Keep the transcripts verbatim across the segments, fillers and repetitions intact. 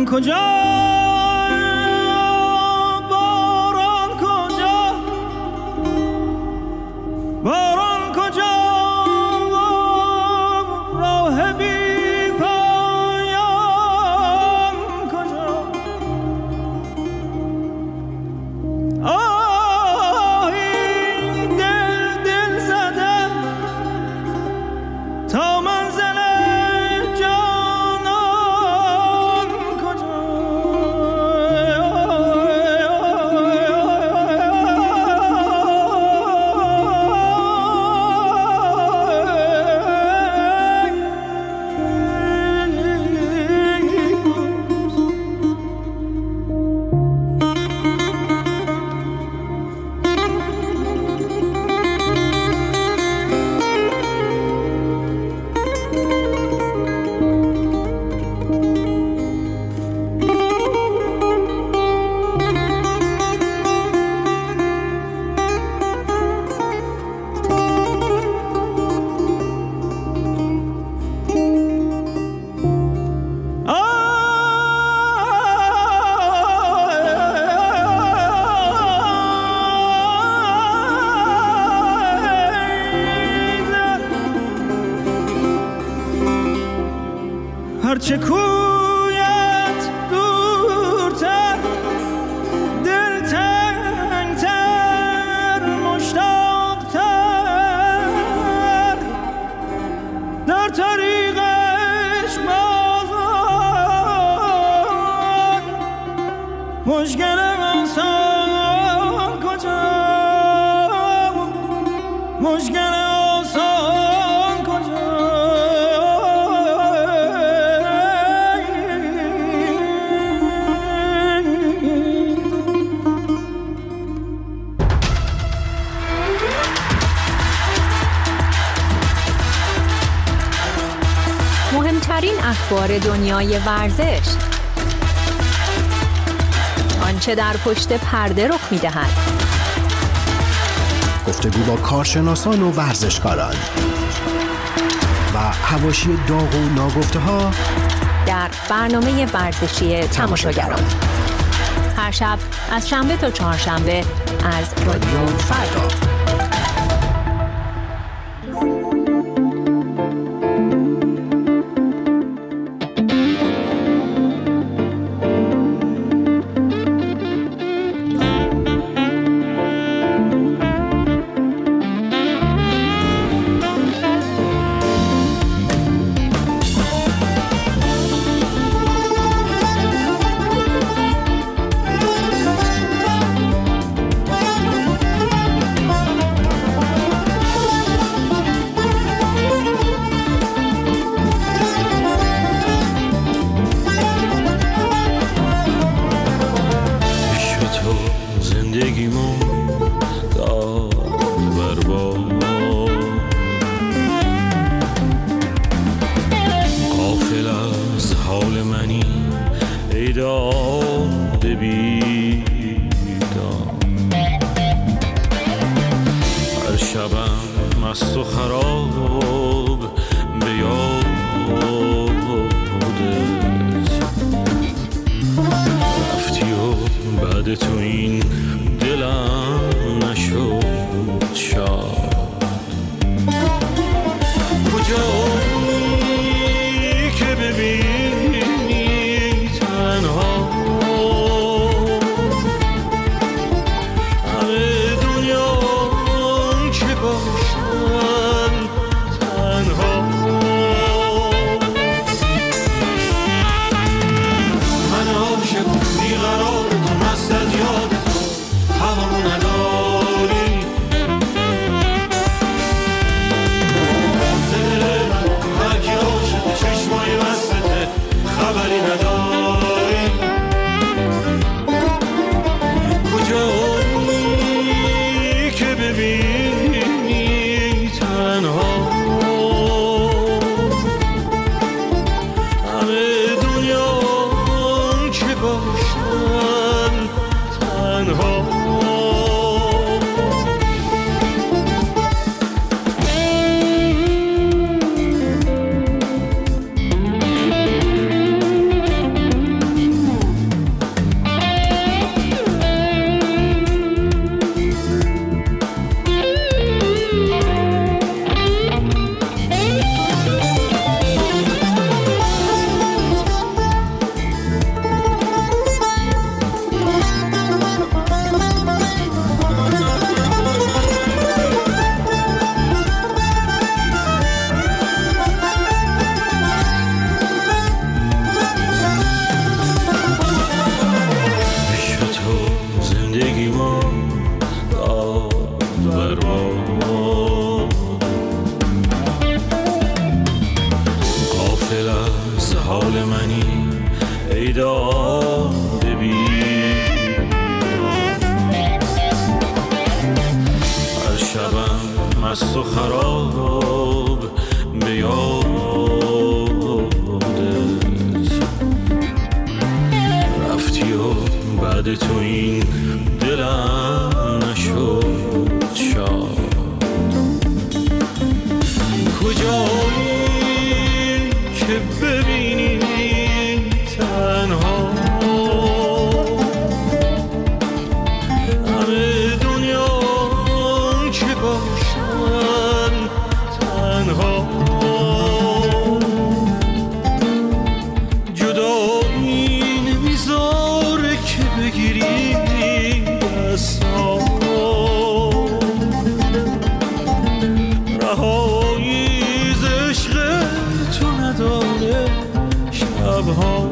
کجا باران کجا باران کجا راه بی پایان کجا آه این دل دل زدم تا منزل جانان کجا هرچه کویت دورتر دلتنگتر مشتاقتر در طریق عشق بازان مشکل آسان کجا مشکل آسان کجا مهمترین اخبار دنیای ورزش، آنچه در پشت پرده رخ می‌دهد، گفتگو با کارشناسان و ورزشکاران و حواشی داغ و ناگفته‌ها در برنامه ورزشی تماشاگران. هر شب از شنبه تا چهارشنبه از رادیو فردا. مست و خراب به یادت رفتی و بعد تو این دلم نشد شاد. کجایی که ببینی تنها همه دنیا که باشن تنها. من عاشق بیقرار تو مست از یاد حال منی ای داده بیدار. هر شبم مست و خراب به یادت رفتی و بعد تو این دلم نشد شاد. کجایی که ببینی تنها همه دنیا که باشن تنها. جدایی نمیذاره که بگیری دستا رهایی ز عشق تو نداره شبها.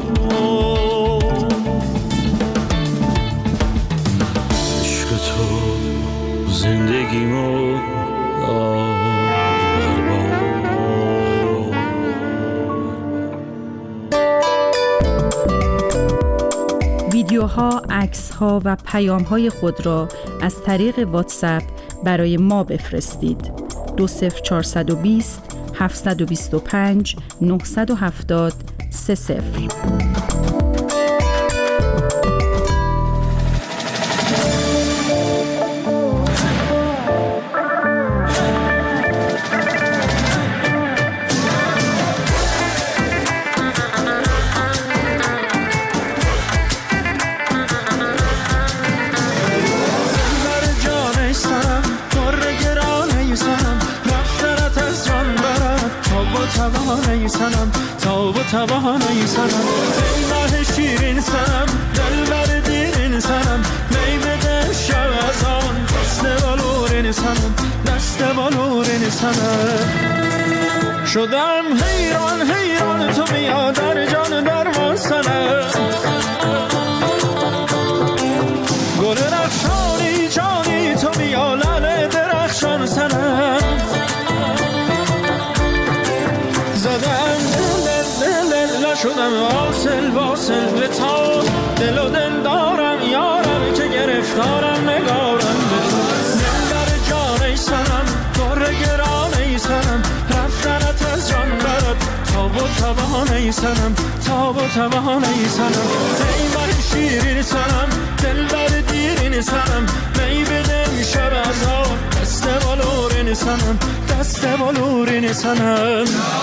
عشق تو زندگیمو ویدیوها، عکس‌ها و پیام‌های خود را از طریق واتساپ برای ما بفرستید. دو صفر چهارصد و بیست هفتصد و بیست و پنج نهصد و هفتاد سه صفر. سنم تا با توانایی سنم ای ماه شیرین سنم دلبر دیرین سنم می بده شب از آن دست بالورین سنم دست بالورین سنم. شدم حیران حیران تو بیا در جان درمان سنم گل رخشانی جانی تو بیا لعل درخشان سنم. زدم دل دل دل شدم واصل واصل به تا دل و دل دارم یارم که گرفتارم نگارم به تو. دل در جان ای سنم بار گران ای سنم رفتنت از جان برد تا با توان ای سنم تا با توان ای سنم. ای من شیرین سنم دل بر دیرین سنم می بدم شب از آن دست بالورین سنم دست بالورین سنم.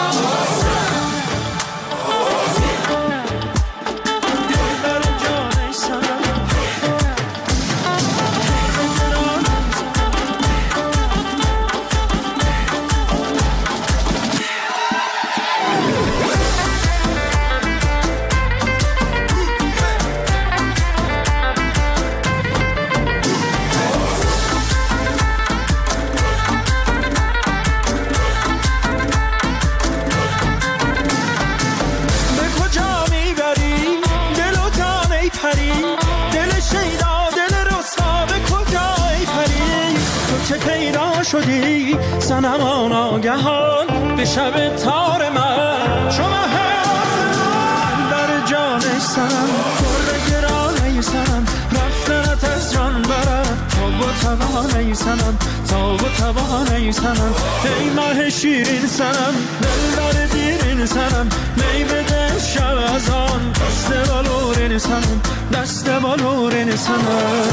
شدی سنم ناگهان به شب تار من شما هستم در جان سنم پر گران سنم رفتنت از جان برد تا با توان سنم تا با توان سنم. ای ماه شیرین سنم دل بر دیرین سنم می بده شب از آن دست بالورین سنم دست بالورین سنم.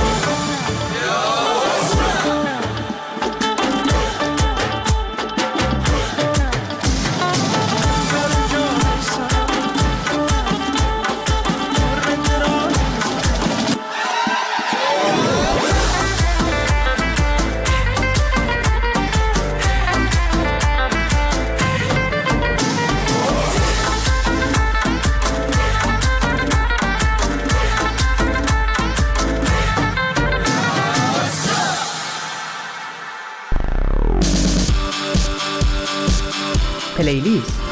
پلیلیست.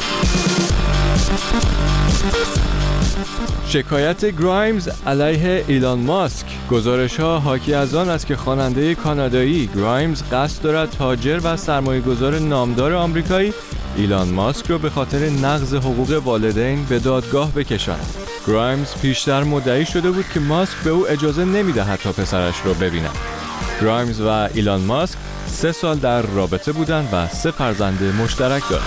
شکایت گرایمز علیه ایلان ماسک. گزارش‌ها حاکی از آن است که خواننده کانادایی گرایمز قصد دارد تاجر و سرمایه‌گذار نامدار آمریکایی ایلان ماسک رو به خاطر نقض حقوق والدین به دادگاه بکشاند. گرایمز پیشتر مدعی شده بود که ماسک به او اجازه نمی‌دهد تا پسرش رو ببیند. گرایمز و ایلان ماسک سه سال در رابطه بودند و سه فرزند مشترک دارند.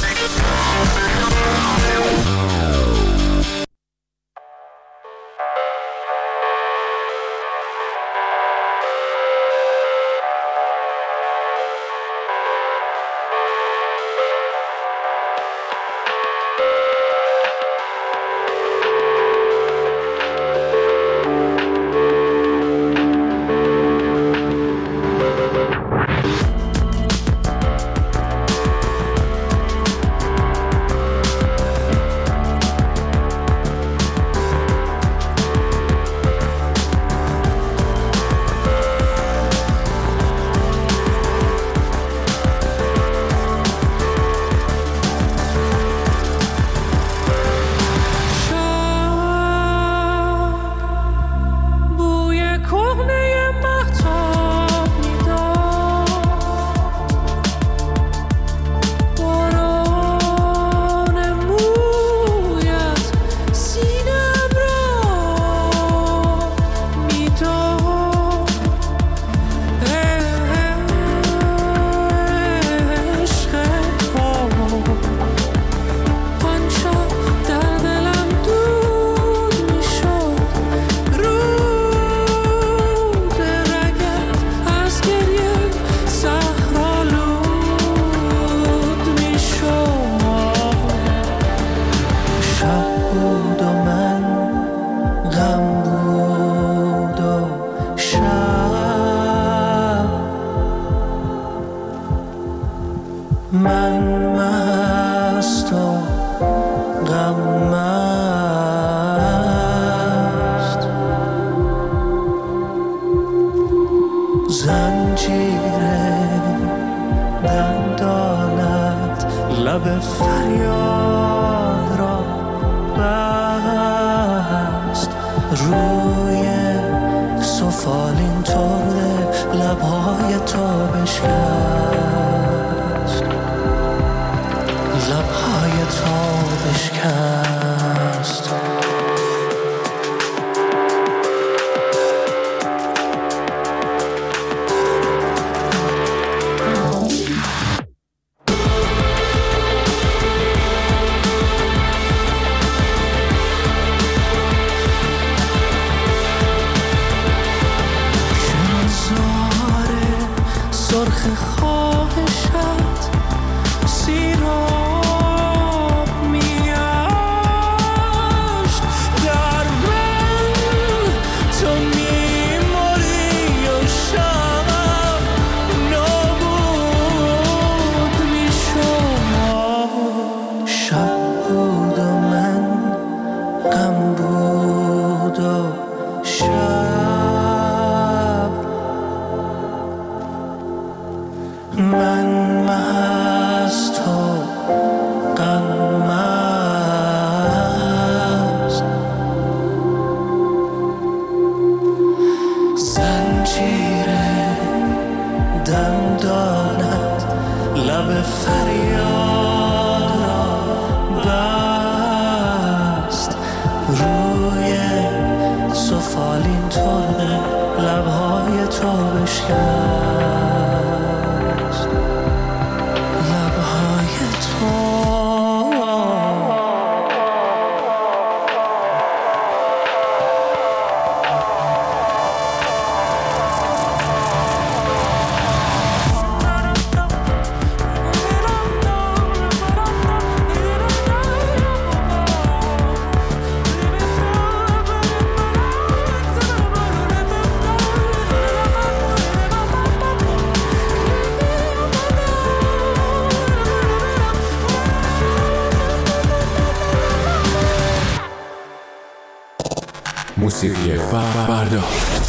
موسیقی فردا.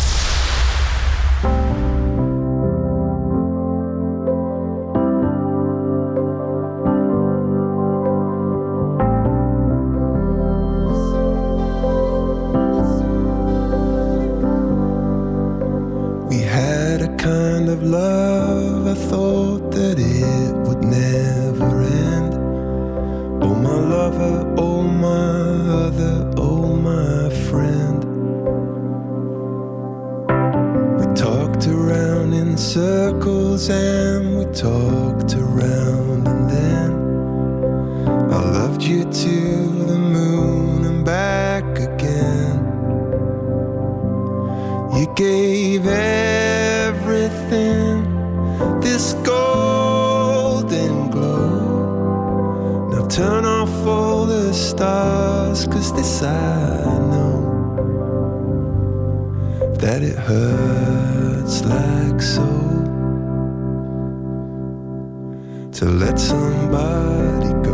We had a kind of love, I thought that it would never end. you to the moon and back again. You gave everything this golden glow. Now turn off all the stars, 'cause this I know, that it hurts like so to let somebody go.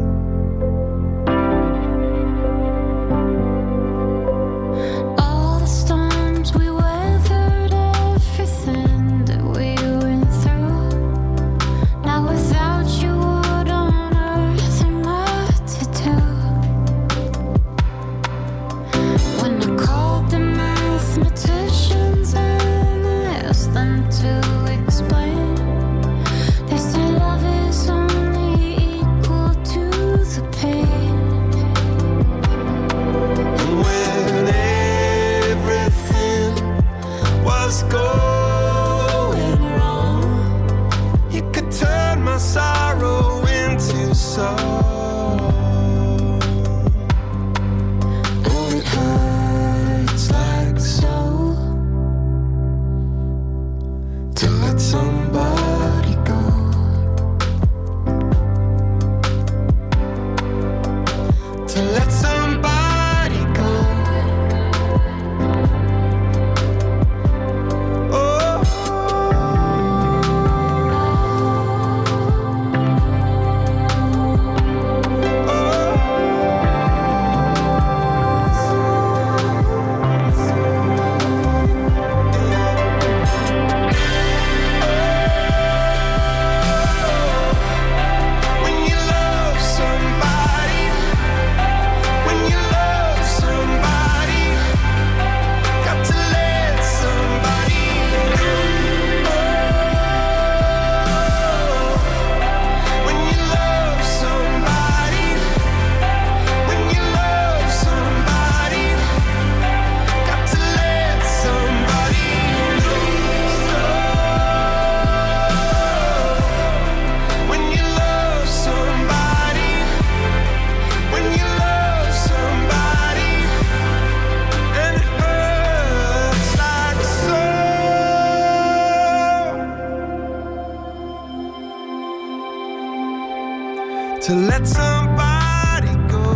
To let somebody go,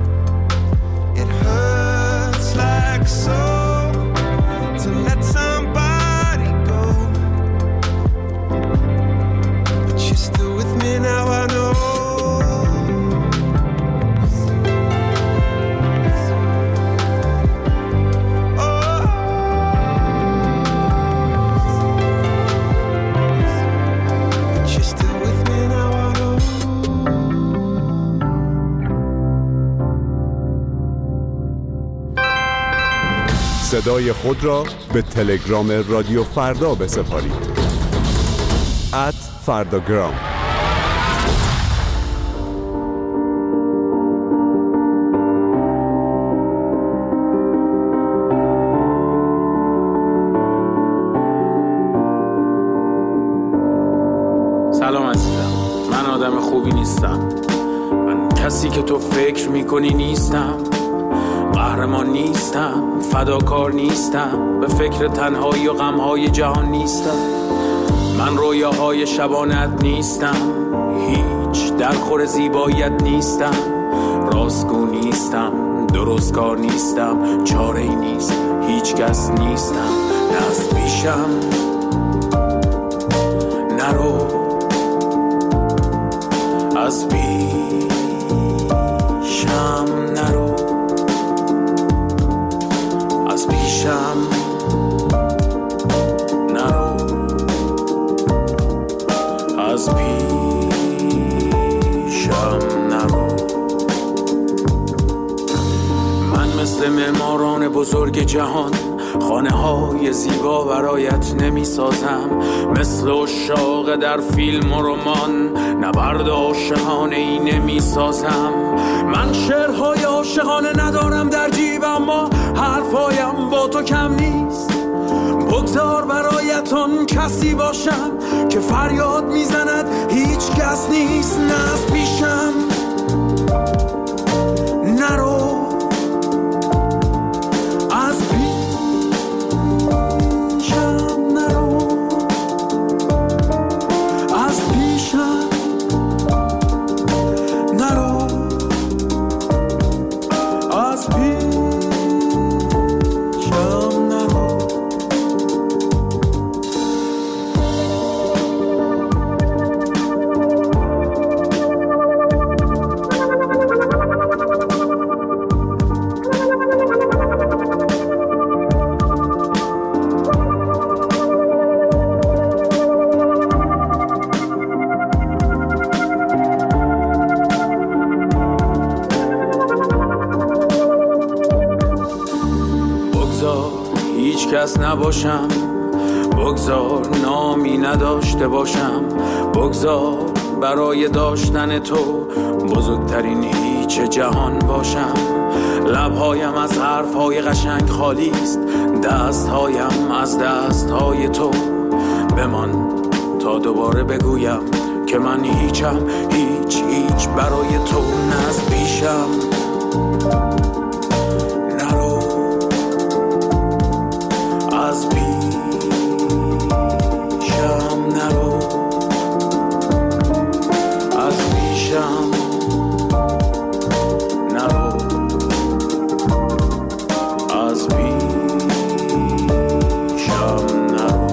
it hurts like so. To let somebody go, but you're still with me now, I know. Oh, but you're still with me now, I know. صدای خود را به تلگرام رادیو فردا بسپارید. ات فرداگرام. سلام عزیزم، من آدم خوبی نیستم. من کسی که تو فکر میکنی نیستم. قهرمان نیستم، فداکار نیستم، به فکر تنهایی و غمهای جهان نیستم. من رویاهای شبانت نیستم، هیچ درخور زیباییت نیستم. راستگو نیستم، درستکار نیستم، چاره ای نیست، هیچ کس نیستم. نه از پیشم نرو، از پیشم نرو، از پیشم نرو، از پیشم نرو. من مثل معماران بزرگ جهان خانه های زیبا برایت نمی سازم. مثل عشاق در فیلم و رمان نبرد عاشقانه ای نمی سازم. من شعرهای عاشقانه ندارم در جیب، اما حرفایم با تو کم نیست. بگذار برایتون کسی باشم که فریاد میزند هیچ کس نیست. نه از پیشم کس نباشم، بگذار نامی نداشته باشم، بگذار برای داشتن تو بزرگترین هیچ جهان باشم. لبهایم از حرفهای قشنگ خالی است، دستهایم از دستهای تو. بمان تا دوباره بگویم که من هیچم، هیچ هیچ برای تو. نه از پیشم نرو، از پیشم نرو، از پیشم نرو، از پیشم نرو.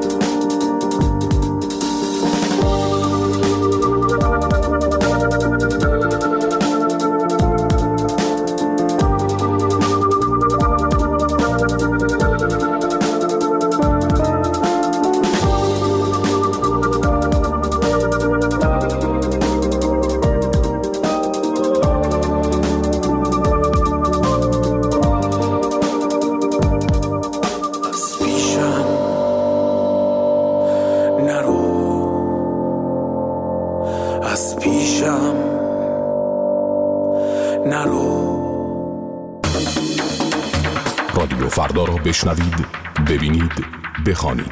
رادیو فردا را بشنوید، ببینید، بخوانید.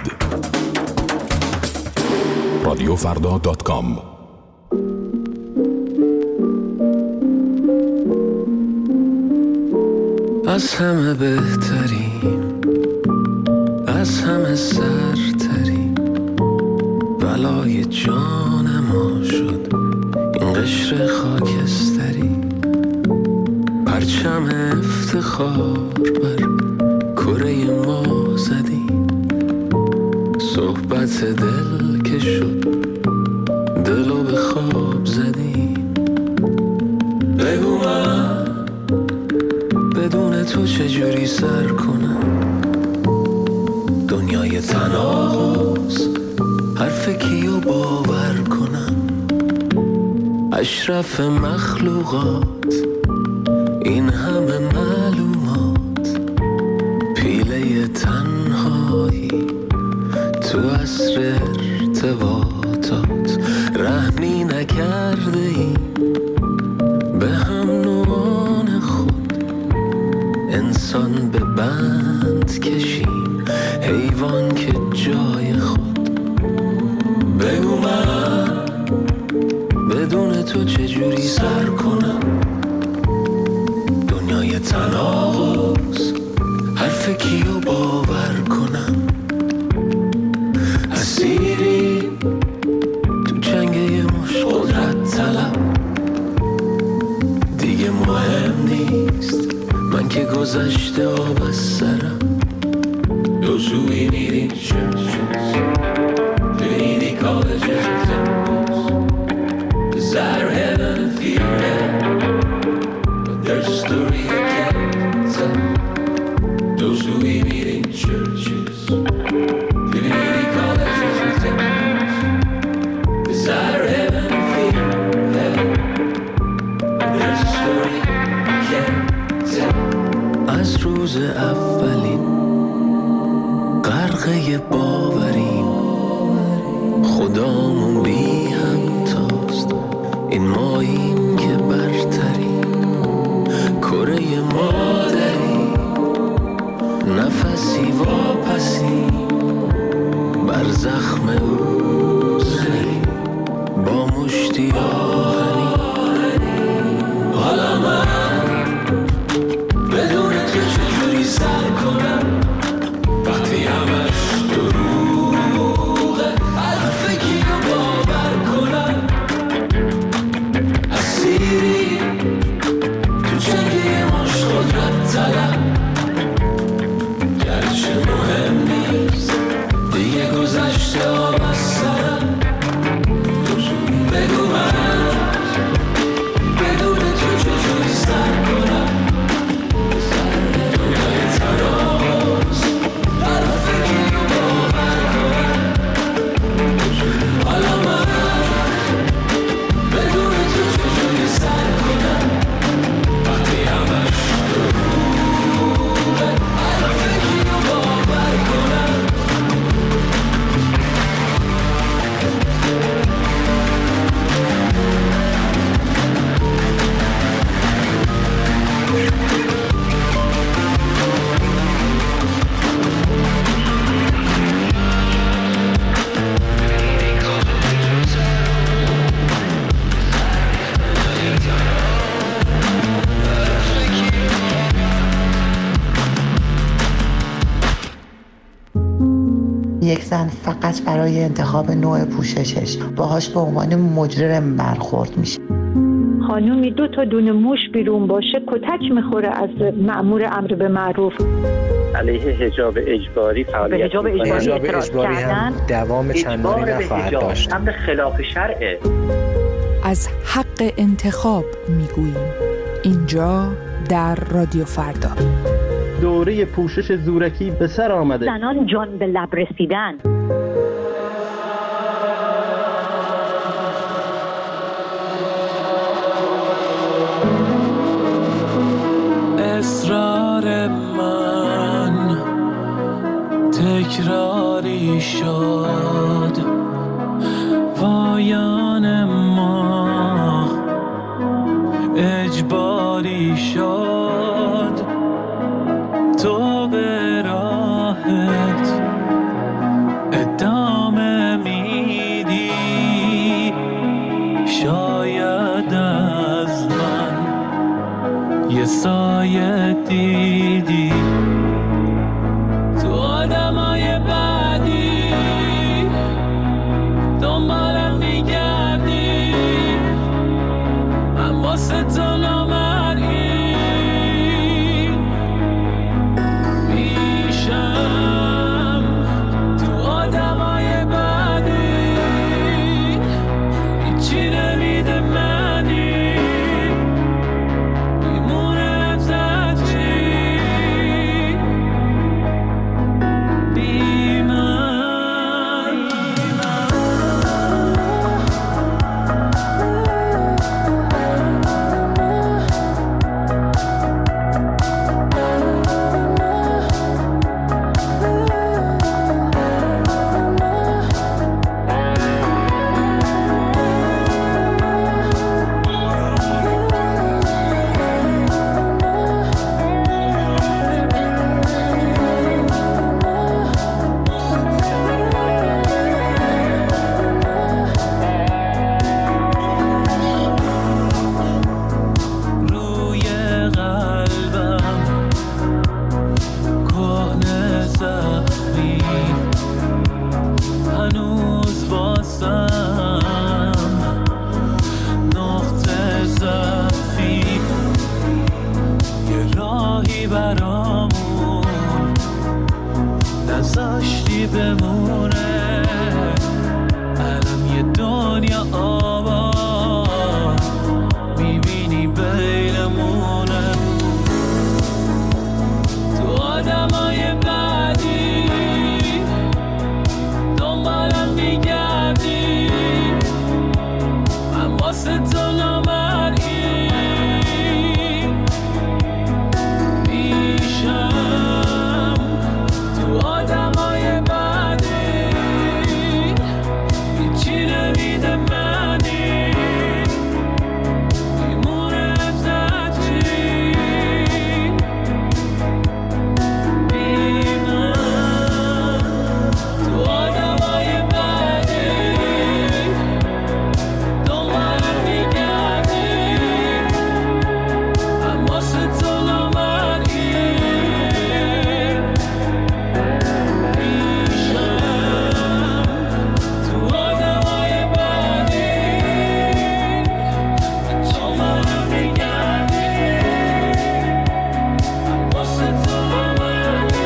رادیو فردا دات کام. از همه بهتریم، از همه سرتریم، بلای جان ما شد این قشر خاکستری. پرچم افتخار بر کره ما زدیم، صحبت دل که شد دلو به خواب زدیم. بگو من بدون تو چجوری سر کنم، دنیای تناقض حرف کیو باور کنم. اشرف مخلوقات این همه معلومات، پیله تنهایی تو عصر ارتباطات. رحمی نکرده ایم به هم نوعان خود، انسان به بند کشیم حیوان که جای خود. بگو من بدون تو چجوری سر کنم، دنیای تناقض حرف کیو باور کنم. اسیری تو جنگ یه مش قدرت طلب، دیگه مهم نیست من که گذشته آب از سرم. Those who we need in churches, divinity colleges and temples, desire heaven and fear hell, but there's a story I can't tell. Those who we meet in churches, divinity colleges and temples, desire heaven and fear hell, but there's a story I can't tell. از روز اولین غرقه باوریم، خدامون بی همتاست، این ماییم که برتریم. کره مادری نفسی واپسی، بر زخم او زنیم با مشتی آهنی. حالا من بدون تو چجوری سر کنم، وقتی همش دروغه حرف کیو باور کنم. اسیری تو جنگ یه مش قدرت یک زن فقط برای انتخاب نوع پوششش باهاش به عنوان مجرم برخورد میشه. خانومی دو تا دونه موش بیرون باشه کتک میخوره از مأمور امر به معروف. علیه حجاب اجباری فعالیت حجاب اجباری, حجاب اجباری هم دوام چندانی نخواهد داشت. امر خلاف شرعه. از حق انتخاب میگوییم اینجا در رادیو فردا. دوره پوشش زورکی به سر آمده. زنان جان به لب رسیدن. اصرار من تکراری شد، پایان ما اجباری شد، تو به راحت ادامه میدی، شاید از من یه سایه دیدی، تو آدمای بعدی دنبالم میگردی، من واسه تو نامرئی میشم، تو آدمای بعدی هیچی نمیده منی، میمونه زدچی بی من. روی قلبم کهنه زخمی، هنوز واسم نقطه ضعفی، یه راهی برامون نذاشتی بمونه، الان یه دنیا آباد میبینی بینمونه، تو آدمای بعدی دنبالم میگردی، من واسه تو نامرئی میشم، تو آدمای بعدی هیچی نمیده منی، میمونه زدچی بی من، تو آدمای بعدی دنبالم میگردی، من واسه تو نامرئی میشم، تو آدمای بعدی دنبالم میگردی، من واسه تو نامرئی.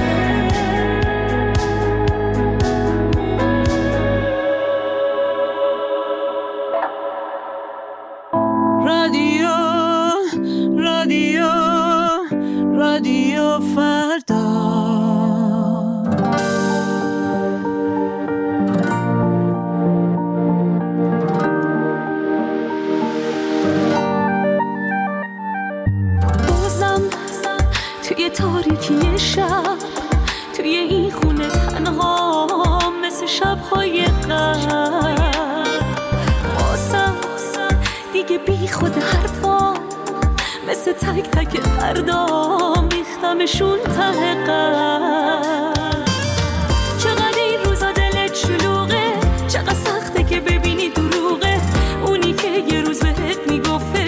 رادیو رادیو رادیو فردا. بازم توی تاریکی شب، توی این خونه تنها مثل شب‌های قبل، بازم دیگه بی خود حرفا مثل تک تک دردام ریختمشون ته قلب. چقدر این روزا دلت شلوغه، چقدر سخته که ببینی دروغه اونی که یه روز بهت میگفت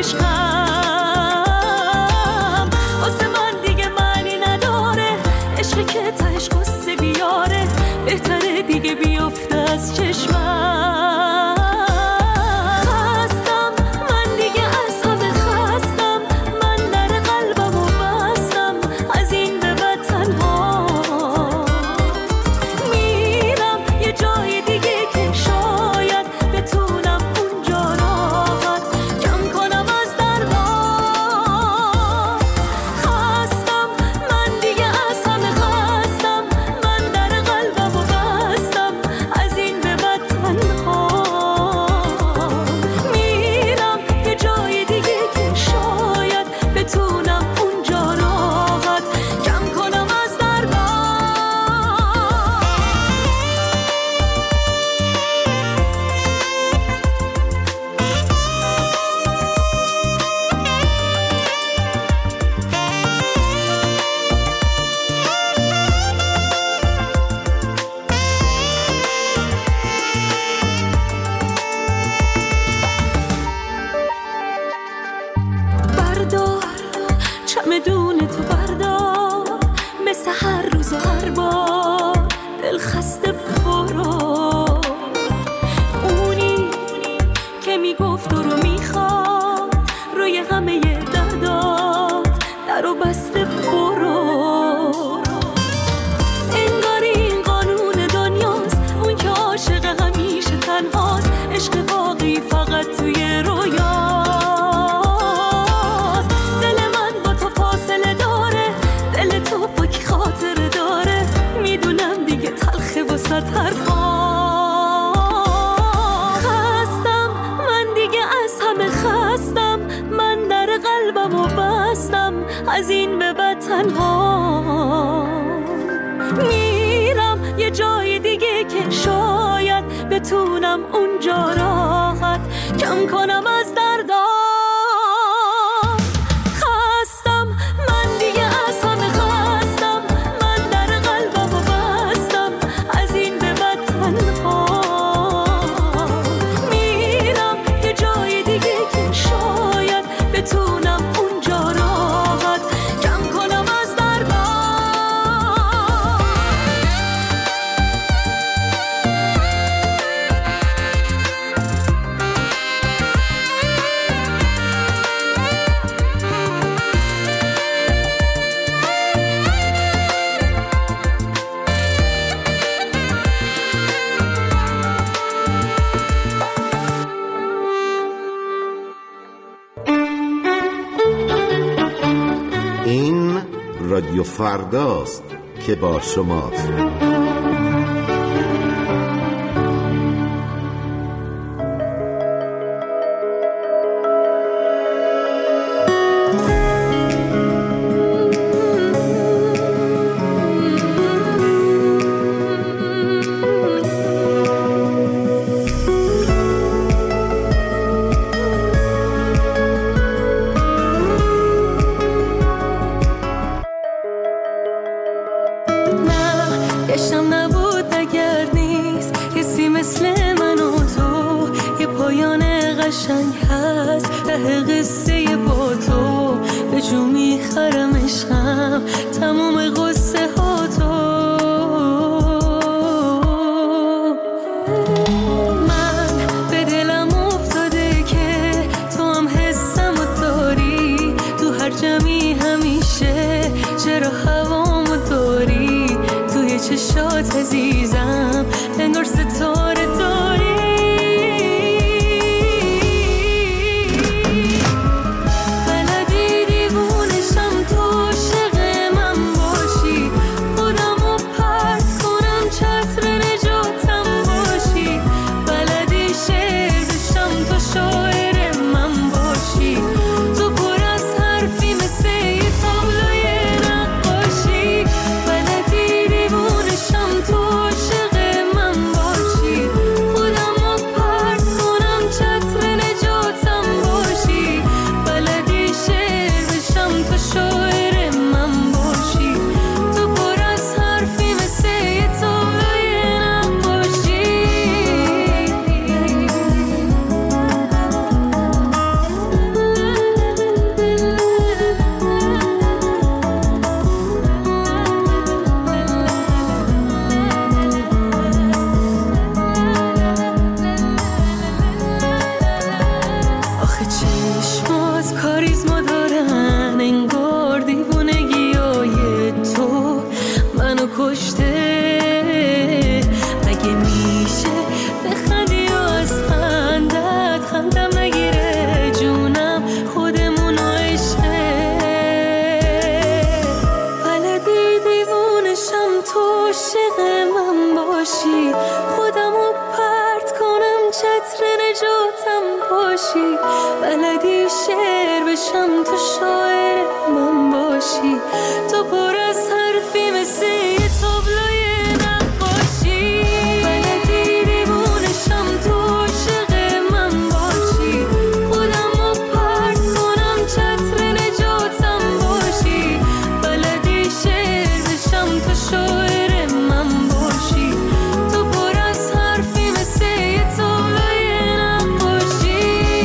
عشقم، واسه من دیگه معنی نداره، عشقی که تهش قصه بیاره، بهتره بستم از این به بعد تنها میرم یه جای دیگه که شاید بتونم اونجا راحت کم کنم از دردا. خستم من دیگه از همه خستم، من در قلبمو بستم از این به بعد تنها میرم یه جای دیگه که شاید بتونم اونجا راحت کم کنم از دردا. این رادیو فرداست که با شماست. گشتم نبود نگرد نیست کسی مثل من و تو، یه پایان قشنگ هست ته قصه با تو، به جو میخرم عشقم تموم قصه ها تو. من به دلم افتاده که تو هم حسم و داری، تو هر جمعی همیشه چرا هوامو داری، توی چشات عزیزم انگار ستاره داری. بلدی دیوونشم تو عاشق من باشی، خودمو پرت کنم چتر نجاتم باشی، بلدی شعر بشم تو شاعر من باشی، تو پر از حرفی مثل یه تابلوی نقاشی، بلدی دیوونشم تو عاشق من باشی، خودمو پرت کنم چتر نجاتم باشی، بلدی شعر بشم تو شاعر من باشی، تو پر از حرفی مثل یه تابلوی نقاشی. آخه چشمات کاریزما دارن انگار دیوونگیای تو منو کشته، مگه میشه بخندی یا از خندت خندم نگیره جونم خودمونو عشقه، بلدی دیوونشم تو عاشق من باشی، خودمو پرت کنم چتر نجاتم باشی، بلدی شعر بشم تو شاعر من باشی، تو پر از حرفی مثل یه تابلوی نقاشی، بلدی دیوونشم تو عاشق من باشی، خودمو پرت کنم چتر نجاتم باشی، بلدی شعر بشم تو شاعر من باشی، تو پر از حرفی مثل یه تابلوی نقاشی.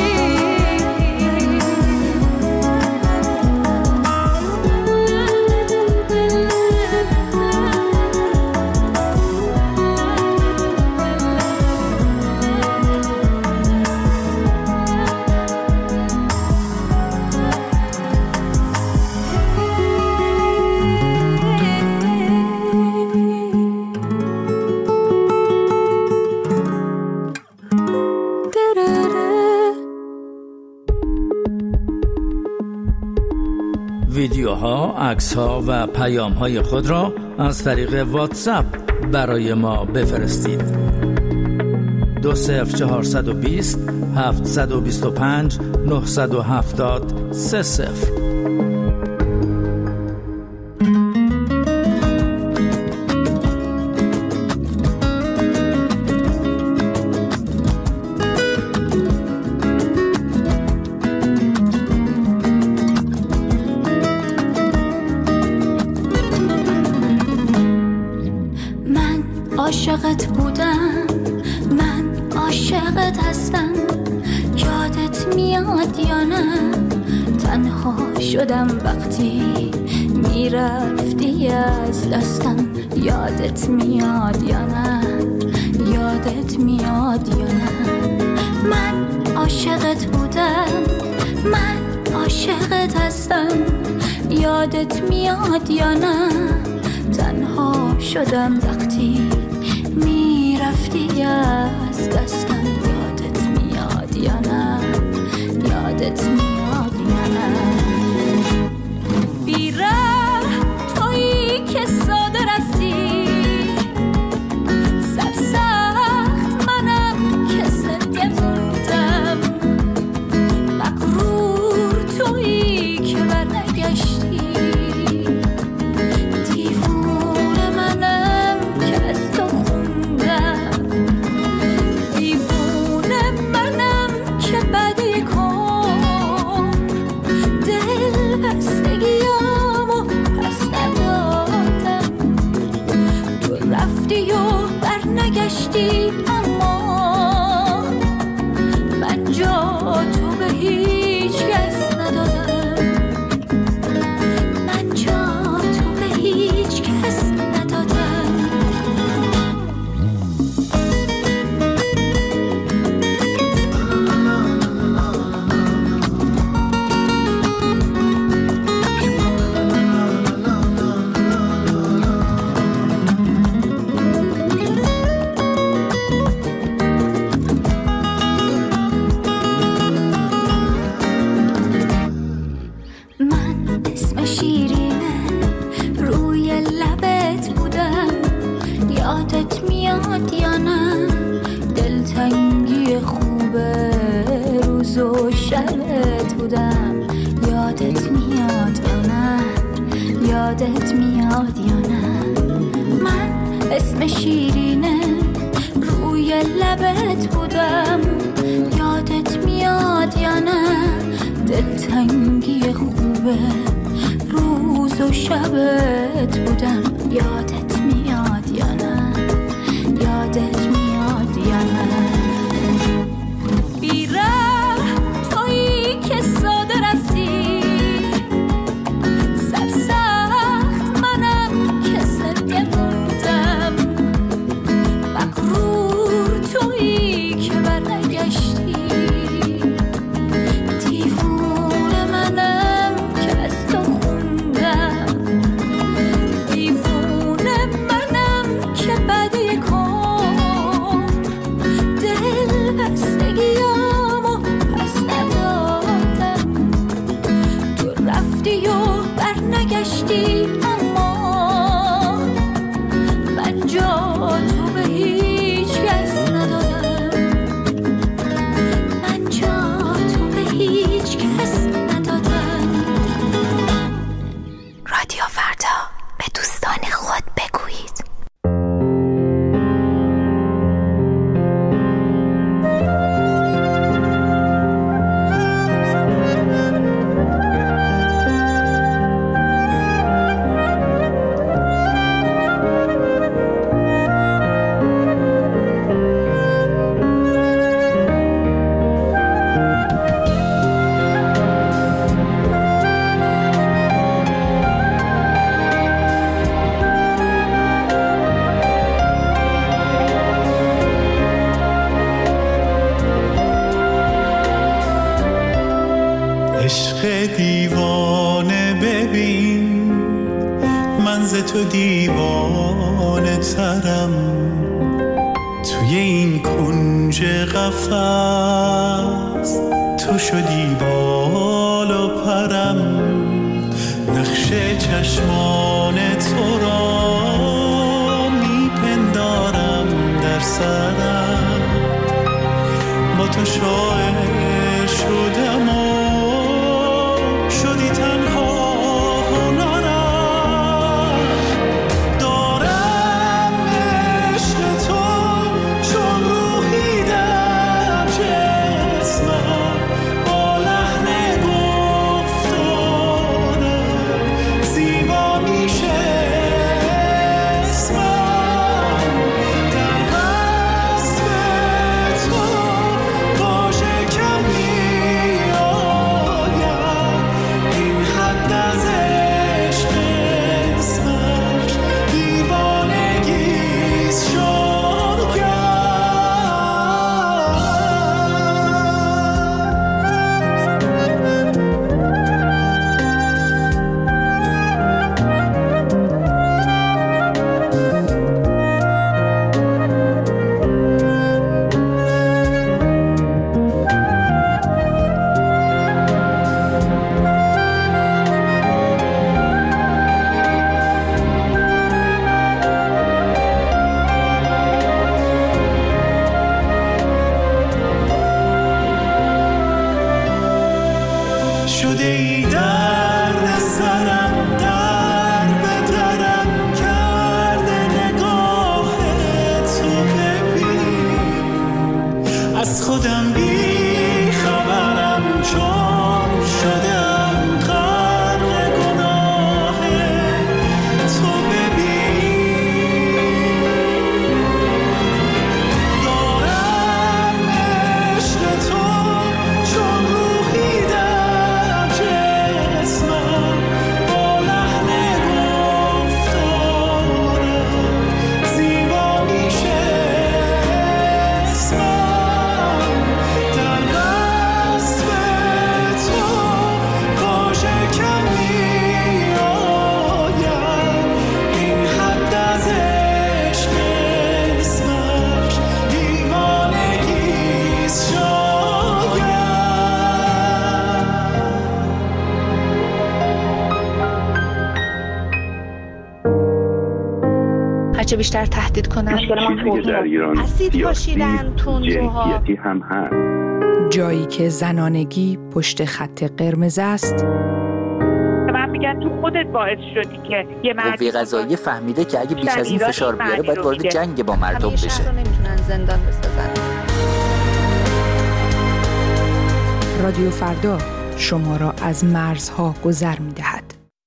ویدیوها، عکس‌ها و پیام‌های خود را از طریق واتساپ برای ما بفرستید. دو صفر چهارصد و بیست هفتصد و بیست و پنج نهصد و هفتاد سه صفر. عاشقت بودم، من عاشقت هستم، یادت میاد یا نه؟ تنها شدم وقتی میرفتی از دستم، یادت میاد یا نه؟ یادت میاد یا نه؟ من عاشقت بودم، من عاشقت هستم، یادت میاد یا نه؟ تنها شدم وقتی میرفتی از دستم، یادت میاد یا نه؟ یادت میاد یا نه؟ بیره تویی که ساده رفتی، سرسخت منم که سده موندم، مغرور تویی که برنگشتی، نگشتی اما من جا تو به هیچ کس ندادم، من جا تو به هیچ کس ندادم. یادت میاد یا نه؟ من اسم شیرینه روی لبت بودم، یادت میاد یا نه؟ دلتنگی خوبه روز و شبت بودم، یادت میاد یا نه؟ یادت میاد یا نه؟ بیره تویی که ساده رفتی، اما من جا تو به هیچ کس ندادم، من جا تو به هیچ کس ندادم. رادیو فردا، به دوستان خود بگویید. دیوانه ببین، من ز تو دیوانه ترم، توی این کنج قفس تو شدی بال و پرم، نقش چشمان تو را میپندارم در سرم، شاعر شدم و شدی تنها هنرم. دارم عشق تو چون روحی در جسمم، با لحن گفتارم زیبا میشه اسمم. در وصف تو واژه کم میآید، این حد از عشق اسمش دیوانگیست شاید. شده ای درد سرم، در به درم کرده نگاه تو. ببین از خودم بی خبرم، چون شدم غرق گناه تو. ببین دارم عشق تو چون روحی در جسمم، با لحن گفتارم زیبا میشه اسمم. در وصف تو واژه کم میآید، این حد از عشق اسمش دیوانگیست شاید. هرچه بیشتر تهدید کنن چیزی که در ایران اسید پاشیدن تندروها، جنسیتی هم هست. جایی که زنانگی پشت خط قرمز است، من میگن تو خودت باعث شدی که یه مرد قوه قضاییه فهمیده که اگه بیش از این فشار بیاره باید وارد جنگ با مردم بشه. شهر رو نمیتونن زندان بسازن. رادیو فردا شما را از مرزها گذر می‌دهد.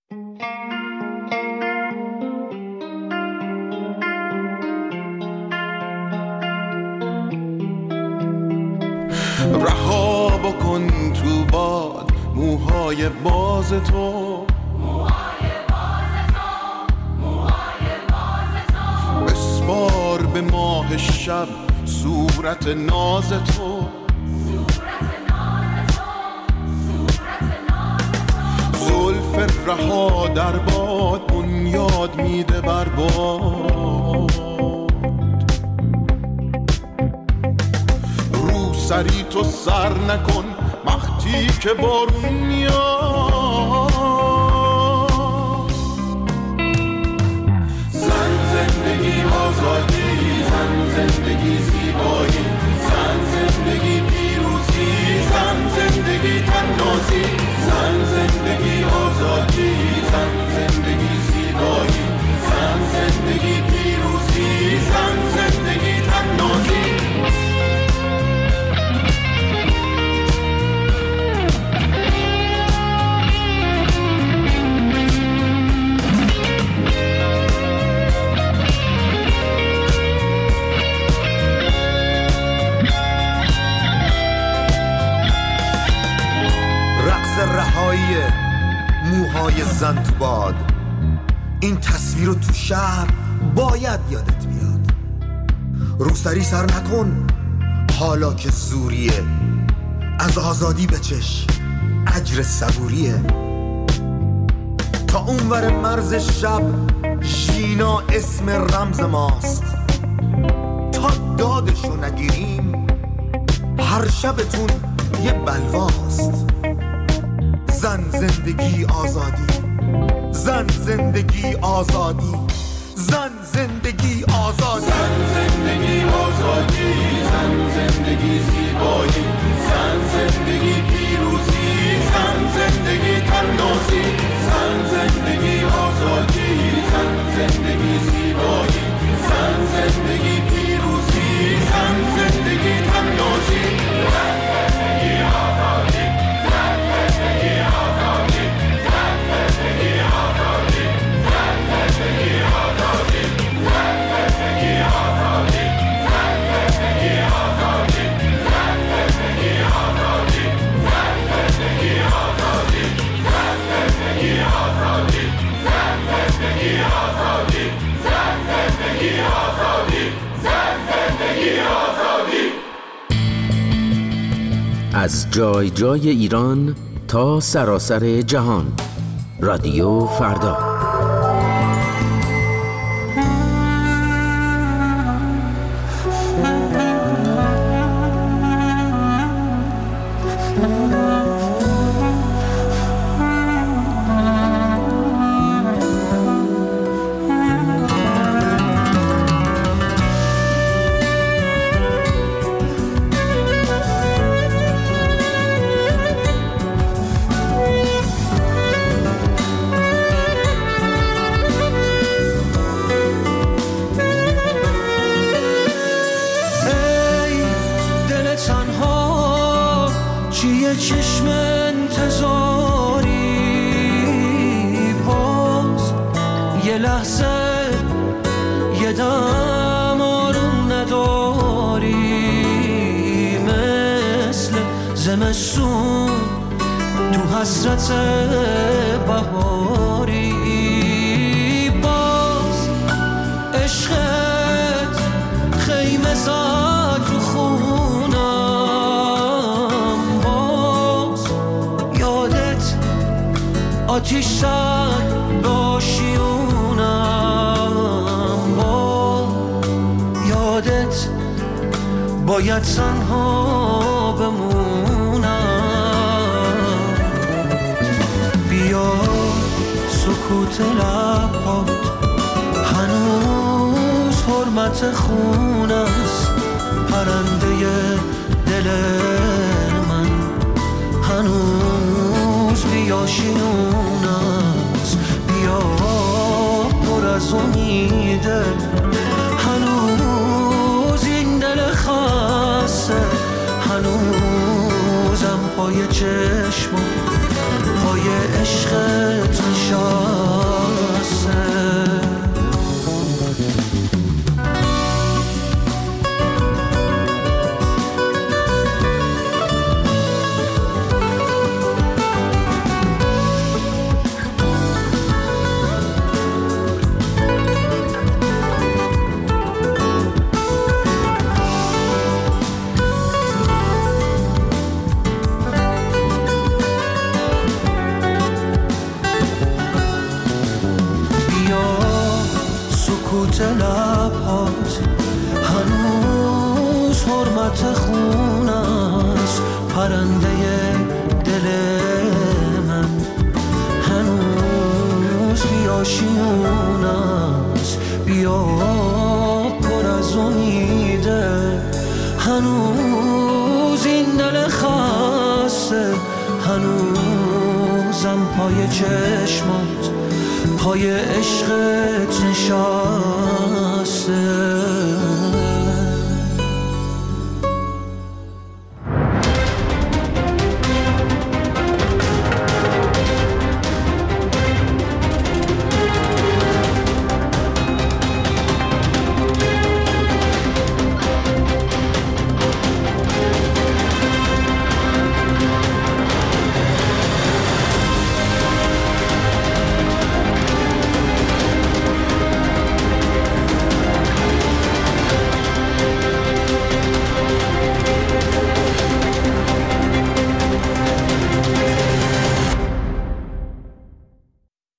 رها بکن تو باد موهای باز تو، بسپار به ماه شب صورت ناز تو. زلف رها در باد بنیاد میده بر باد. رو سری تو سر نکن وقتی که بارون میاد. زن زندگی آزادی، زن زندگی زیبایی، زن زندگی پیروزی، زن زندگی تنازی، زن زندگی آزادی، زن زندگی زیبایی، زن زندگی پیروزی، زن زندگی تنازی. رهایی موهای زن تو باد، این تصویر رو تو شهر باید یادت بیاد. روسری سر نکن حالا که زوریه، از آزادی بچش اجر صبوریه. تا اونور مرز شب ژینا اسم رمز ماست، تا دادشو نگیریم هر شبتون یه بلواست. زن زندگی آزادی، زن زندگی آزادی، زن زندگی آزادی، زن زندگی آزادی، زن زندگی زیبایی، از جای جای ایران تا سراسر جهان. رادیو فردا. چشم انتظاری باز یه لحظه یه دم آروم نداری، مثل زمستون تو حسرت بهاری. باز عشقت خیمه زد رو خونم، باز یادت آتیش زد باشیونم، باز یادت باید تنها بمونم. بیا سکوت لبات هنوز حرمت خون است، پرنده دل من هنوز بیاشیون است. بیا پر از امیده هنوز این دل خسته، هنوزم پای چشم پای عشقت نشسته. لبات هنوز حرمت خون است، پرنده دل من هنوز بیاشیون است. بیا پر از امیده هنوز این دل خسته، هنوزم پای چشمات پای عشقت نشسته.